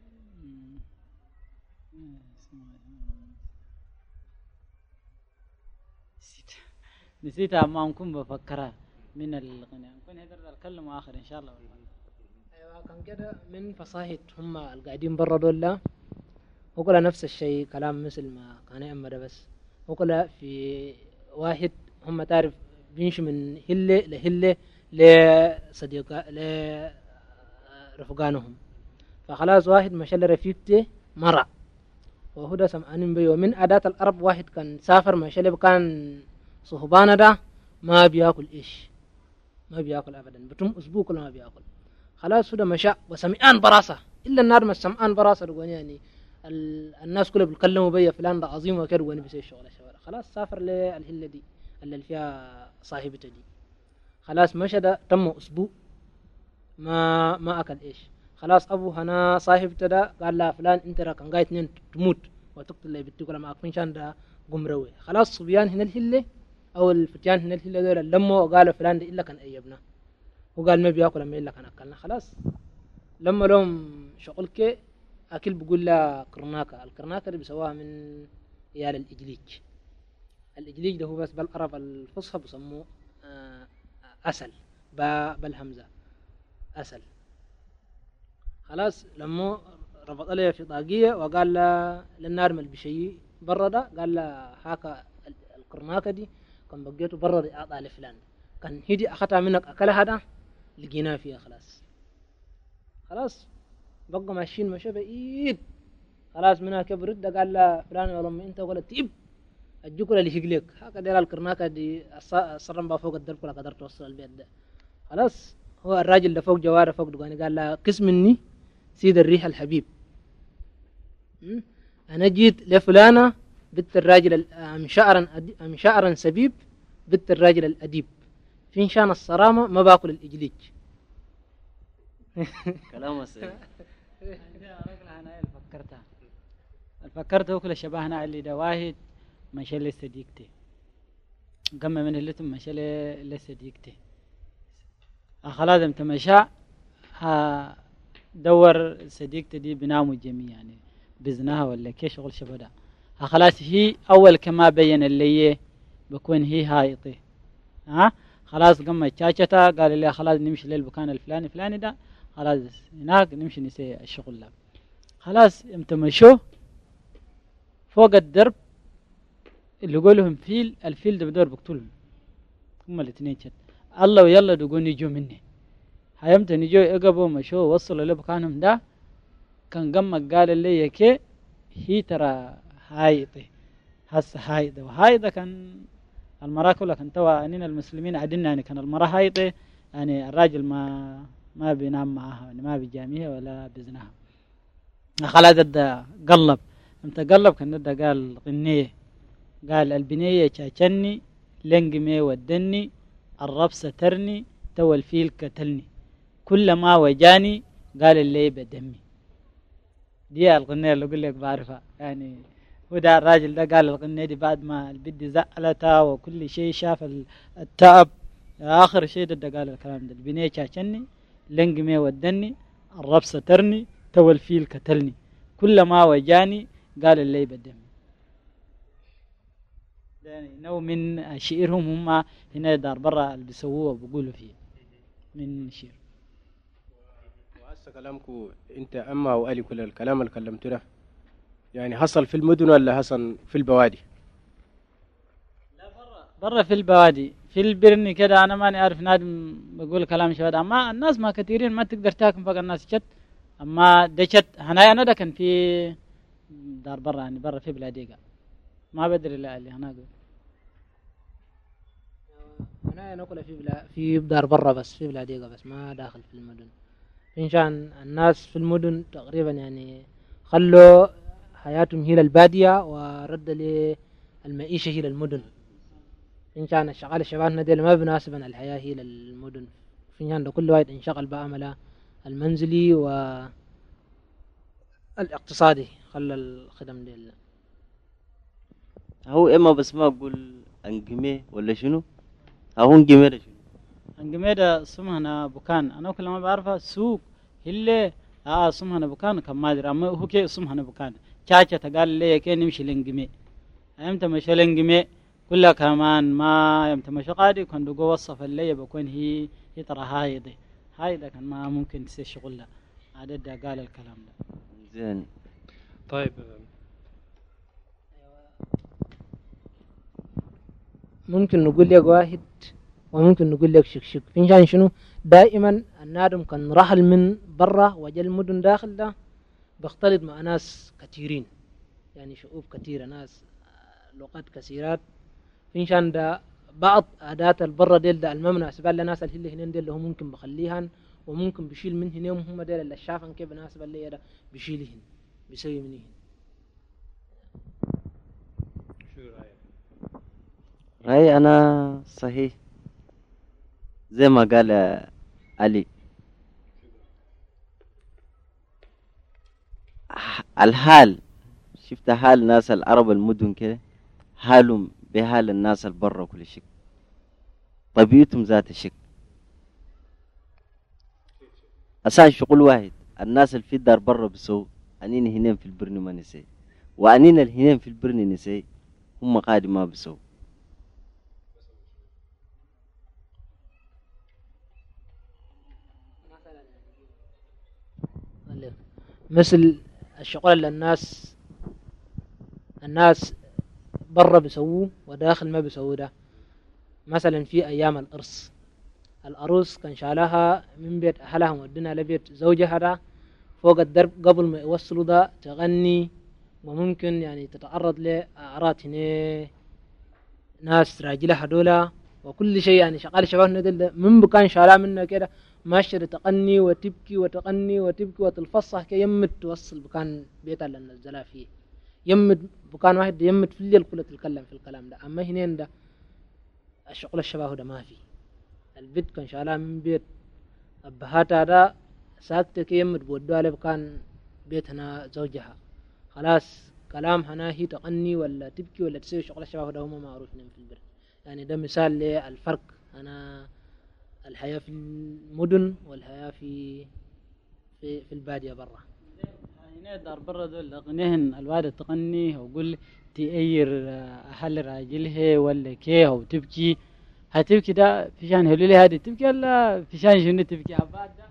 C: نسيتها ما ممكن بفكرها من الغناء. ممكن هذا الكلام آخر إن شاء الله.
D: ايوه كان كده من فصاحة هم القاعدين برا دول لا وكل نفس الشيء كلام مثل ما كان يأمر بس وكل في واحد هم تعرف بيمشي من هلة لهلة لصديقة لرفقانهم، فخلاص واحد مشى لرفيقته مرة وهدى سمعانين بيه. ومن أداة الأرب واحد كان سافر مشى له كان صهبانة ده ما بياكل إيش ما بياكل أبدا بتم أسبوع كله ما بياكل. خلاص هدى مشى وسمعان براسة إلا النار ما سمعان براسة رجوني يعني الناس كلها بيتكلموا بيا فلان ده عظيم وكده وانا بيسوي الشغل الشوارع. خلاص سافر للهله دي اللي فيها صاحبته دي. خلاص مشى ده تم اسبوع ما ما اكل ايش. خلاص ابو هنا صاحبته ده قال لا فلان انت را كان قاعد اثنين تموت وتقتل اللي بتقول لما اكفين شان ده قمروي. خلاص صبيان هنا الهله او الفتيان هنا الهله دول لما وقالوا فلان ده الا كان ايبنا وقال ما بياكل ما الا كان اكلنا. خلاص لما لهم شغل كي أكل بقول له كرناكة. الكرناكة اللي بيسواها من عيال الإجليج. الإجليج ده هو بس بالعرب الفصحى بسموه أسل بالهمزة أسل. خلاص لما ربط عليه في طاقية وقال له للنار مال بشيء برا ده قال له هاكا الكرناكة دي كان بقيته برا دي أعطى لفلان كان هدي أخذها منك أكلها ده لقيناه فيها. خلاص خلاص بقى ماشيين مشى بعيد. خلاص منها كبرت قال لا فلان يا لما انت ولا تيب الجكل اللي يشقلك هكذا الكرناكه دي صرم بها فوق الدرب ولا قدرت توصل البيت ده. خلاص هو الراجل ده فوق جواره فوق دقاني قال لا قس مني سيد الريح الحبيب انا جيت لفلانه بنت الراجل ام شعرا ام شعرا سبيب بنت الراجل الاديب في شان الصرامه ما باكل الاجليج.
B: كلام صحيح.
C: أنا فكرتها فكرت كل شبهنا اللي ده واحد مشى لصديقتي قام من اللي تم مشى لصديقتي خلاص انت مشى دور صديقتي دي بناموا جميع يعني بزنها ولا كي شغل شبه ده. خلاص هي اول كما بين اللي بكون هي هايطي ها خلاص قام تشاشتا قال لي خلاص نمشي للبكان الفلاني فلاني ده خلاص هناك نمشي نسي الشغل ده. خلاص امتى مشوا فوق الدرب اللي يقولهم فيل الفيل ده بدور بقتلهم هم الاثنين شد الله ويلا دقوا نجوا مني. هيمتى نجوا اقبوا مشوا وصلوا لبكانهم ده كان قمك قال لي يكي هي ترى هايطي هسه هايطة وهايطة كان المرأة كلها كان توا أننا المسلمين عدنا يعني كان المرأة هايطة يعني الراجل ما ما بينام معها يعني ما بيجاميها ولا بزنها. خلاص ده قلب امتى قلب كان ده قال غنية قال البنية تشاني لنقمي ودني الرب سترني تو الفيل قتلني كل ما وجاني قال اللي بدمي. دي الغنية اللي أقول لك بعرفها يعني هو ده الراجل ده قال الغنية دي بعد ما البدي زعلتها وكل شيء شاف التعب آخر شيء ده قال الكلام ده البنية تشاني لنقمي ودني الرب سترني تو الفيل قتلني كل ما وجاني قال اللي بدهم يعني نوع من شعرهم هم هنا دار برا اللي بيسووه وبيقولوا فيه من شعر.
A: وهسه كلامكم انت اما والي كل الكلام اللي كلمته ده يعني حصل في المدن ولا حصل في البوادي؟
C: لا برا برا في البوادي، في البرني كده انا ماني عارف نادم بقول كلام شباب، اما الناس ما كثيرين ما تقدر تاكل فوق الناس شت. اما ده شت هنايا انا ده كان في دار برا يعني برا في بلاديقة ما بدري لا اللي هناك.
D: انا نقول في بلا في دار برا بس في بلاديقة بس ما داخل في المدن. إن شان الناس في المدن تقريبا يعني خلوا حياتهم هي للبادية ورد للمعيشة هي للمدن. إن شان الشغال الشباب ديل ما بناسبا الحياة هي للمدن، في شان ده كل واحد انشغل بعمله المنزلي والاقتصادي خلى الخدم ديل.
B: هو إما بس ما أقول أنجمي ولا شنو؟ هو أنجمي ده شنو؟
C: انجمي ده اسمها بوكان، انا كل ما بعرفها سوق هلا اه اسمها بوكان كم ما ادري، اما هو كي اسمها بوكان تشاچا تقال لي كي نمشي لنجمي امتى مشى لنجمي كلها كمان ما يمتى مشى قادي كان دو وصف اللي بكون هي هي ترى هاي دي هاي ده كان ما ممكن تسوي شغل ده عدد ده قال الكلام ده.
B: زين
E: طيب
D: ممكن نقول لك واحد وممكن نقول لك شكشك. في شان شنو دائما النادم كان رحل من برا وجا المدن داخل ده بيختلط مع ناس كثيرين، يعني شعوب كثيرة ناس لغات كثيرات. في شان ده بعض عادات البرا ديل ده المناسبة لناس اللي هنين ديل هم ممكن بخليهن وممكن بيشيل من هنا هم ديل اللي شافن كيف مناسبة اللي ده بيشيلهن بيسوي منهن.
E: شو رأيك؟
B: رأي أنا صحيح زي ما قال علي. الحال شفت حال ناس العرب المدن كده حالهم بحال الناس البرة كل شيء، طبيعتهم ذات الشيء أسان شغل واحد. الناس اللي في الدار برا بسو أنين هنين في البرن ما نسي، وأنين الهنين في البرن نسي هم قادم ما بسو.
D: مثل الشغل اللي الناس الناس برا بيسووه وداخل ما بيسووه ده. مثلا في أيام الأرس الأروس كان شالها من بيت أهلها مودينها لبيت زوجها ده فوق الدرب قبل ما يوصلوا ده تغني، وممكن يعني تتعرض لأعراض هنا ناس راجلها دولا وكل شيء. يعني شغال شباب ندل من بكان شالها منها كده ماشية تغني وتبكي وتغني وتبكي وتلفصح كي يمت توصل بكان بيتها اللي نزلها فيه يمت بكان واحد يمت في الليل كله تتكلم في الكلام ده. أما هنين ده الشغل الشباب ده ما في. البيت كان شالها من بيت أبهاتها ده ساكتة كي يمت بودوها له بكان بيتنا زوجها خلاص كلام هنا هي تغني ولا تبكي ولا تسوي شغل الشباب ده هم معروفين في البيت. يعني ده مثال للفرق أنا الحياة في المدن والحياة في في في البادية برا.
C: هنا دار برا دول أغنيهن الوالدة تغني وقول تأير أهل راجلها ولا كيه وتبكي هتبكي ده في شان هلولي هذه تبكي ولا في شان شنو تبكي عباد ده.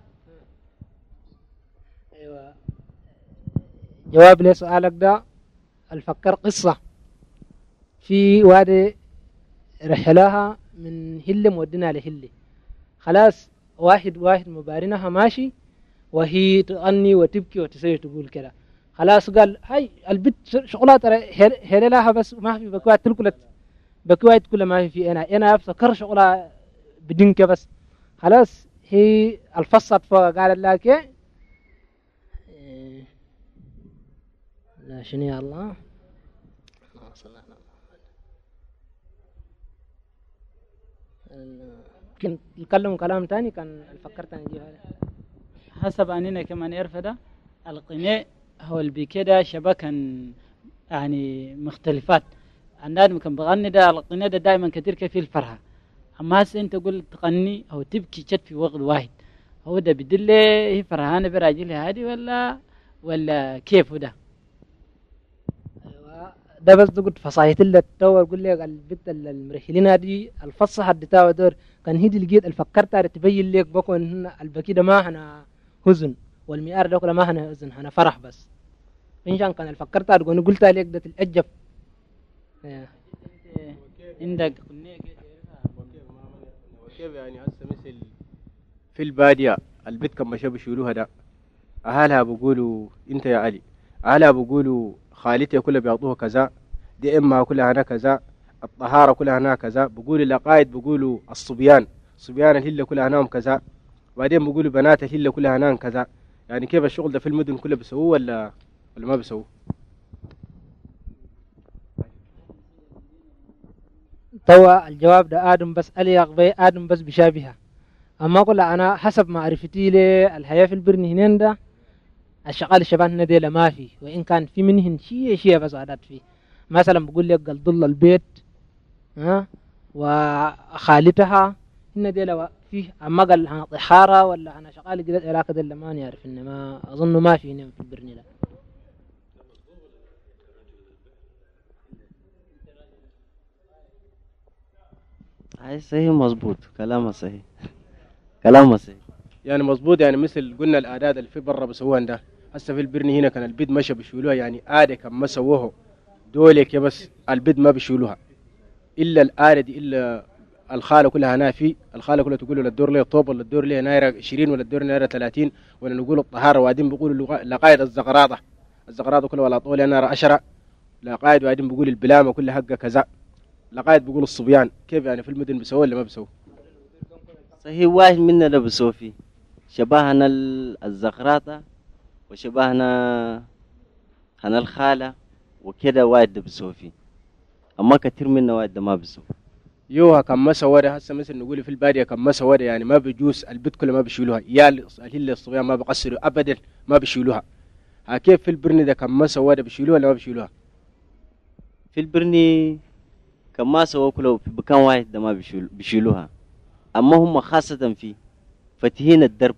D: أيوة جواب لسؤالك ده الفكر قصة في وادي رحلها من هلة مودنا لهلة خلاص واحد واحد مبارنها ماشي وهي تغني وتبكي وتسوي تقول كده خلاص قال هاي البت شغلات هلا لها بس ما في بكوات تلكلت بكوات كل ما في أنا أنا أفكر شغلها بدينك بس خلاص هي الفصت فقال لك إيه لا شنو يا الله يمكن يتكلموا كلام تاني كان فكرت أنا هذا
C: حسب أننا كمان يعرف ده القناع هو اللي كده شبكة يعني مختلفات. النادم كان بغني ده القناع ده دائما كثير كيف الفرحة. أما هسه أنت قل تغني أو تبكي شت في وقت واحد هو ده بدل هي فرحانة براجلها هذه ولا ولا كيف ده؟
D: ده بس تقول فصايت اللي تدور قول لك البت المرحلين دي الفصحى بتاعه دور كان هيدي لقيت الفكرت تبين لك بكون هن البكي ده ما هنا حزن والمئار ده كله ما هنا حزن هنا فرح بس إن شاء كان الفكرت تقول قلت لك ده تتعجب
C: عندك
A: كيف يعني هسه مثل في البادية البيت كم مشى بيشيلوها ده أهلها بيقولوا أنت يا علي أهلها بيقولوا خالتي كلها بيعطوها كذا دي أمها كلها هنا كذا الطهارة كلها هنا كذا بيقولوا الأقايد بيقولوا الصبيان صبيان الهلة كلها هناهم كذا وبعدين بيقولوا بنات الهلة كلها هناهم كذا يعني كيف الشغل ده في المدن كله بيسووه ولا ولا ما بيسووه؟
D: توا الجواب ده آدم بس أليق بي آدم بس بشابهها أما أقول أنا حسب معرفتي للحياة في البرن هنا ده الشغال الشباب هنا دي ما في وإن كان في منهن شيء شيء بس عادات فيه مثلا بقول لك قال ضل البيت ها وخالتها هنا دي لو فيه أما قال أنا طحارة ولا أنا شغال قلت علاقة دي ما نعرف إن ما أظن ما في هنا في البرن ده.
B: هاي صحيح مظبوط كلامه صحيح كلامه صحيح
A: يعني مظبوط يعني مثل قلنا الآداد اللي في برا بسووها ده هسه في البرن هنا كان البيد مشى بيشيلوها يعني آدة كان ما سووه دولك يا بس البيد ما بيشيلوها إلا الآدة دي إلا الخالة كلها نافي الخالة كلها تقول له الدور ليه طوب ولا الدور ليه نايرة عشرين ولا الدور نايرة ثلاثين ولا نقول الطهارة وبعدين بيقولوا لقايد الزغراطة الزغراطة كلها ولا طول نايرة عشرة لقايد وبعدين بيقول البلامة كلها حقها كذا لقايد بيقول الصبيان كيف يعني في المدن بيسووا ولا ما بيسووا؟
B: صحيح واحد منا ده بيسوي فيه شبهنا الزغراطة وشبهنا هنا الخالة وكده واحد ده بيسوي فيه أما كتير منا واحد ده ما بيسوي
A: يوها كان ما سوى ده هسه مثل نقول في البادية كان ما سوى ده يعني ما بيجوز البيت كله ما بيشيلوها يا الهلة الصبيان ما بقصروا أبدا ما بيشيلوها ها كيف في البرن ده كان ما سوى ده بيشيلوها ولا ما بيشيلوها؟
B: في البرني كان ما سووا كله في مكان واحد ده ما بيشيل بيشيلوها أما هم خاصة في فتحين الدرب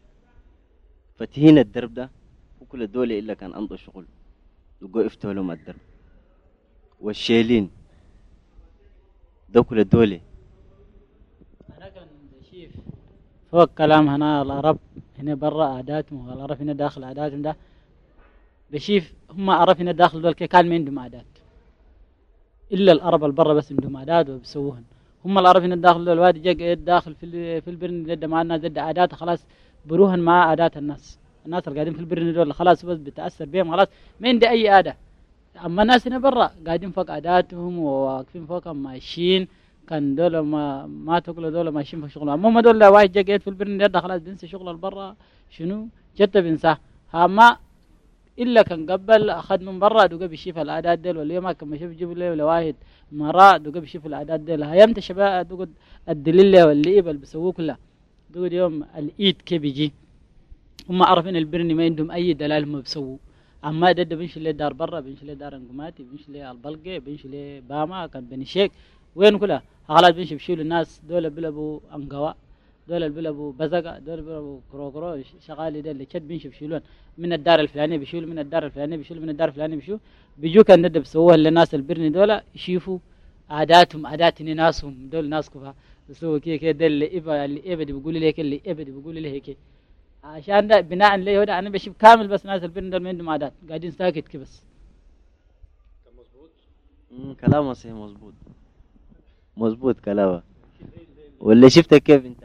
B: فتحين الدرب ده وكل الدولة إلا كان أنطوا شغل يقوا يفتحوا لهم الدرب والشيلين ده كل الدولة.
C: أنا كان شيف فوق كلام هنا العرب هنا برا عاداتهم والعرب هنا داخل عاداتهم ده بشيف هم عرب هنا داخل دول كان ما عندهم عادات إلا العرب البرا بس عندهم عادات وبيسووهن هم العرب هنا داخل دول وادي جا داخل في في البرن زد مع الناس زد عادات خلاص بروهن مع عادات الناس الناس اللي قاعدين في البرن دول خلاص بس بتأثر بهم خلاص ما عندي أي عادة أما الناس هنا برا قاعدين فوق عاداتهم وواقفين فوقهم ماشيين كان دول ما ما تقولوا دول ماشيين في شغلهم أما دول واحد جا قاعد في البرن ده خلاص بينسى شغل البرا شنو جت بينساه أما إلا كان قبل أخذ من برا دوقة بيشوف العادات ديل واليوم ما كان بيشوف يجيب له واحد مرة دوقة بيشوف العادات ديل هيمت شباب دوقة الدليل والليب اللي بيسووه كله دوقة يوم الإيد كي بيجي هم عارفين البرني ما عندهم أي دلال هم بيسووه أما ده بيمشي له دار برا بيمشي له دار انقماتي بيمشي له البلقة بيمشي له باما كان بني شيك وين كلها خلاص بيمشي بيشيلوا الناس دول بيلبوا أنقوا دول اللي بيلبوا بزقة دول بيلبوا كروكرو شغالي ده اللي شد بيمشي بيشيلون من الدار الفلانية بيشيلوا من الدار الفلانية بيشيلوا من الدار الفلانية بيشيلوا بيجوا كان ندب بيسووها للناس البرني دول يشوفوا عاداتهم عادات ناسهم دول ناس كفا بيسووا كي كي ده اللي إبا اللي إبا دي بيقولوا ليه اللي إبا دي بيقولوا ليه هيك عشان ده بناء ليه هذا أنا بشوف كامل بس ناس البرني دول ما عندهم عادات قاعدين ساكت كي بس.
E: مظبوط.
B: كلامه صحيح مظبوط مظبوط كلامه واللي شفته كيف انت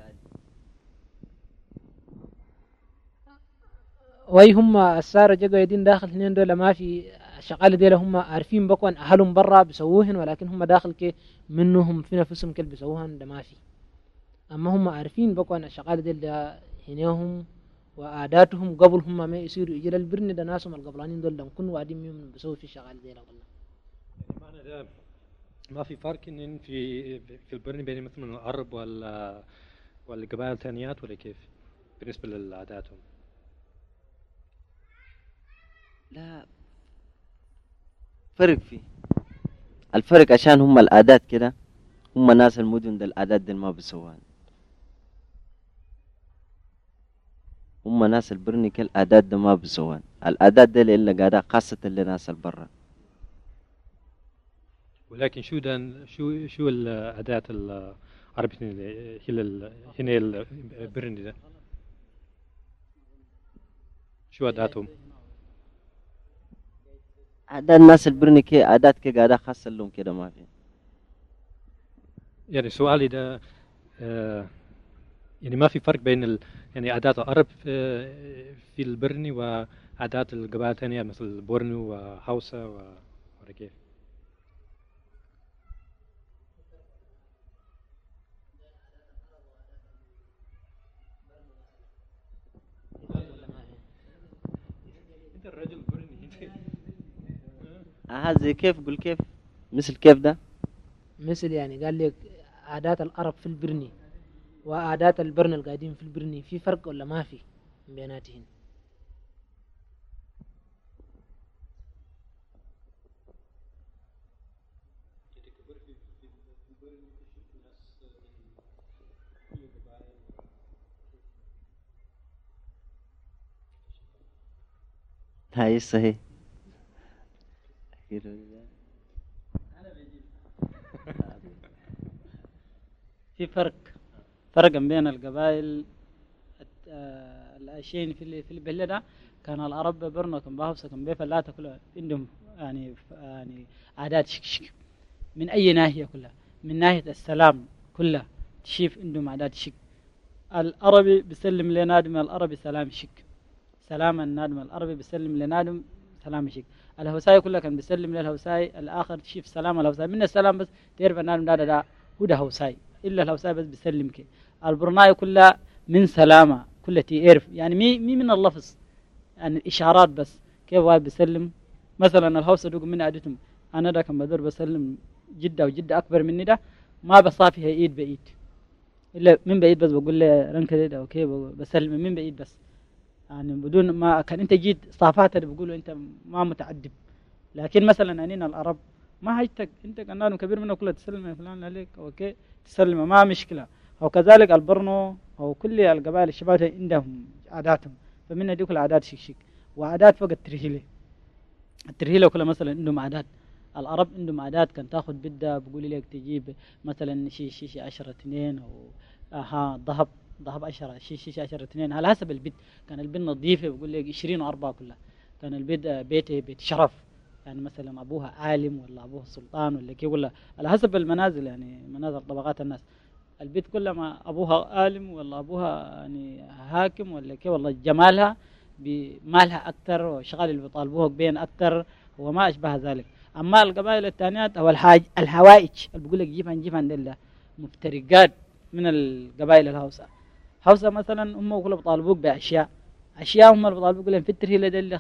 D: وي هم السارة جا قاعدين داخل اثنين دول ما في شغال ديلا هم عارفين بكون أهلهم برا بيسووهن ولكن هم داخل كي منهم في نفسهم كل بيسووهن ده ما في أما هم عارفين بكون الشغال ديلا هناهم وعاداتهم قبل هم ما يصيروا يجي البرن ده ناسهم القبلانين دول لم كن وادين منهم بيسووا في الشغال ديلا والله.
E: معنى ده ما في فرق إن في في البرن بين مثلا العرب ولا ولا قبائل ثانيات ولا كيف بالنسبة لعاداتهم؟
B: لا فرق فيه الفرق عشان هم العادات كده هم ناس المدن ده العادات دي ما بيسووها هم ناس البرني كل العادات ده ما بيسووها العادات دي اللي قاعدة خاصة لناس البرة
E: ولكن شو دان شو شو الأداة العربية هي هنا البرني ده شو أداتهم؟
B: عادات الناس البرني كي عادات كي قاعدة خاصة لهم كده ما في.
E: يعني سؤالي ده آه يعني ما في فرق بين ال... يعني عادات العرب في, في البرني وعادات القبائل الثانية مثل بورنو وهاوسا و... ولا كيف؟ انت الرجل برني
B: اه زي كيف قول كيف مثل كيف ده
D: مثل يعني قال لك عادات العرب في البرني وعادات البرن القاعدين في البرني في فرق ولا ما في بيناتهم؟
B: هاي صحيح.
C: في فرق فرق بين القبائل آه، الاشين في في البلد ده. كان العرب برنو كان باهوسا كان بيفلاتا كلها عندهم يعني يعني عادات شك شك من اي ناحيه كلها، من ناحيه السلام كلها تشيف عندهم عادات شك. العربي بيسلم لنادم العربي سلام شك، سلام النادم العربي بيسلم لنادم سلام شك. الهوساي كلها كان بيسلم للهوساي الاخر تشيف سلام الهوساي من السلام بس تعرف النادم ده ده هو ده هوساي الا الهوساي بس بيسلم كي. البرناي كلها من سلامه كلها تعرف يعني مي مي من اللفظ يعني الاشارات بس كيف واحد بيسلم. مثلا الهوسه دوق من عادتهم انا ده كان بدور بسلم جده وجده اكبر مني ده ما بصافي ايد بايد الا من بعيد بس بقول له رنكه ده اوكي بسلم من بعيد بس يعني بدون ما كان انت جيت صافات بيقولوا انت ما متعدب. لكن مثلا انينا العرب ما هيتك انت كان كبير منه كله تسلم يا فلان عليك اوكي تسلم ما مشكله. وكذلك البرنو او كل القبائل الشباب عندهم عاداتهم فمن هذيك العادات شيك شيك. وعادات فوق الترهيله الترهيله كلها مثلا عندهم عادات. العرب عندهم عادات كان تاخذ بده بقول لك تجيب مثلا شي شي شي عشرة اثنين او ها ذهب ذهب عشرة شي شي عشرة اثنين على حسب البيت. كان البيت نظيفه بقول لك عشرين واربعه كلها. كان البيت بيته بيت شرف يعني مثلا ابوها عالم ولا ابوها سلطان ولا كي ولا على حسب المنازل يعني منازل طبقات الناس. البيت كلما ابوها عالم ولا ابوها يعني حاكم ولا كي والله جمالها بمالها اكثر وشغال اللي بيطالبوها بين اكثر وما اشبه ذلك. اما القبائل الثانيات او الحاج الحوائج اللي بقول لك جيبها نجيبها عندنا مفترقات من القبائل الهوسه. هوسه مثلا هم كلهم بيطالبوك باشياء اشياء هم اللي بيطالبوك لهم في الترهيله دل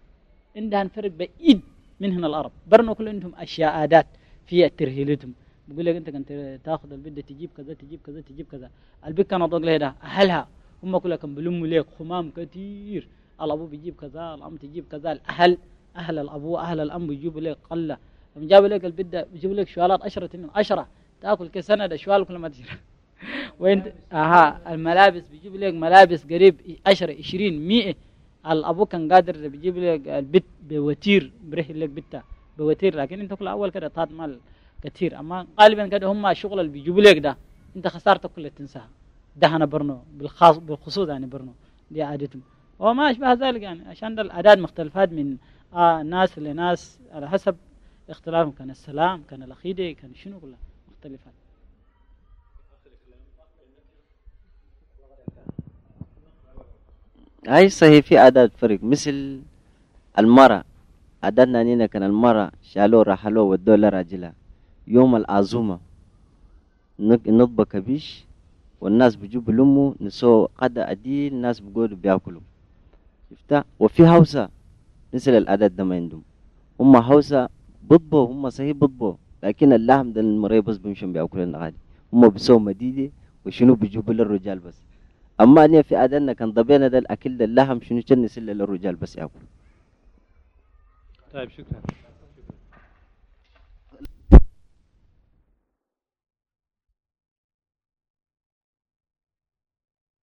C: عندها فرق بعيد من هنا العرب. برنو كل عندهم اشياء عادات في ترهيلتهم بقول لك انت كنت تاخذ البيت تجيب كذا تجيب كذا تجيب كذا. البيت كان ضوق له ده اهلها هم كلها كان بلموا لك خمام كثير. الابو بيجيب كذا الام تجيب كذا الاهل اهل الابو اهل الام بيجيبوا لك قله. لما جابوا لك البيت ده بيجيبوا لك شوالات عشرة من عشرة تاكل كسنه ده شوال كل ما تشرب. وانت اها الملابس بيجيبوا لك ملابس قريب عشرة عشرين مئة. الابو كان قادر بيجيب لك البيت بوتير بريه لك بيتها بوتير. لكن انت كل اول كده طاد مال كثير. اما غالبا كده هم الشغل اللي بيجيبوا لك ده انت خسارتك كلها تنساها. ده انا برنو بالخاص بالخصوص يعني برنو دي عادتهم وما اشبه ذلك يعني عشان الاعداد مختلفات من آه ناس لناس على حسب اختلافهم. كان السلام كان الاخيده كان شنو كلها مختلفات.
B: هاي صحيح في عادات فرق مثل المرأة. عاداتنا هنا كان المرأة شالوه رحلوه ودوه لراجلها يوم العزومة نطبخ كبيش والناس بيجوا بلموا نسوا قدا عديل الناس بيقولوا بياكلوا شفتها. وفي هوسة مثل العادات ده ما عندهم. هم هوسة بطبو هم صحيح بطبو لكن اللحم ده المرأة بس بيمشون بياكلوا عادي. هم بيسوا مديدة وشنو بيجيبوا للرجال بس. اما أنا في عاداتنا كان ضبينا ده الاكل ده اللحم شنو كان نسل للرجال بس ياكل.
E: طيب شكرا.